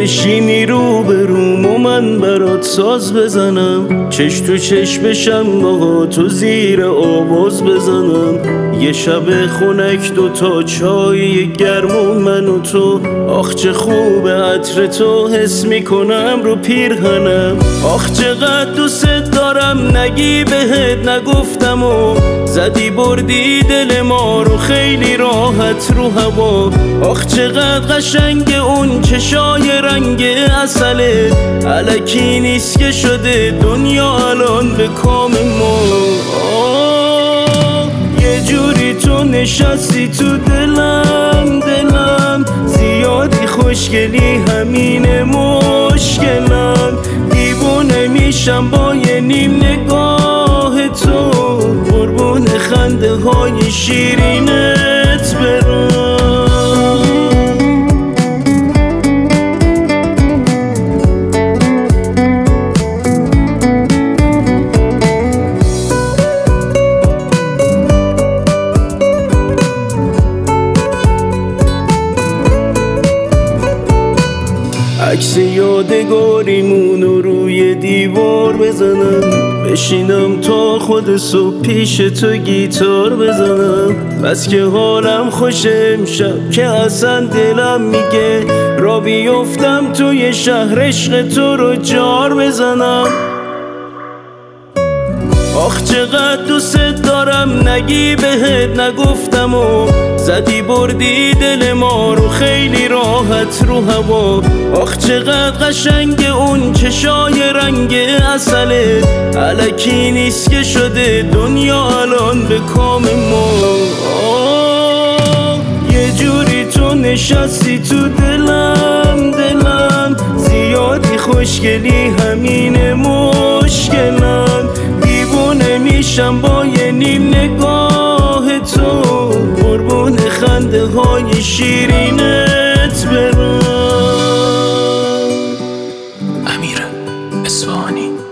بشینی رو به روم و من برات ساز بزنم، چش تو چش بشم با تو زیر آواز بزنم. یه شب خنک دوتا چای گرم و من و تو، آخ چه خوب عطر تو حس میکنم رو پیرهنم. آخ چقدر دوست دارم نگی بهت نگفتم و زدی بردی دل ما رو خیلی راحت رو هوا. آخ چقدر قشنگ اون چشای رنگ عسله، الکی نیست که شده دنیا الان به کام ما. یه جوری تو نشستی تو دلم زیادی خوشگلی همین مشکلم. دیوونه میشم با یه نیم نگاه تو، قربون خنده های شیرینت برم. عکس یادگاریمون رو روی دیوار بزنم، بشینم تا خود صبح پیش تو گیتار بزنم. بس که حالم خوشه امشب که اصلا دلم میگه را بیفتم توی شهر عشق تو رو جار بزنم. آخ چقدر دوست دارم نگی بهت نگفتم و زدی بردی دل ما رو خیلی راحت رو هوا. آخ چقدر قشنگ اون چشای رنگ عسله، الکی نیست که شده دنیا الان به کام ما. یه جوری تو نشستی تو دلم زیادی خوشگلی همین مشکلم. دیوونه میشم با یه نیم نگاه تو، قربون خنده های شیرینت برم. امیر اصفهانی.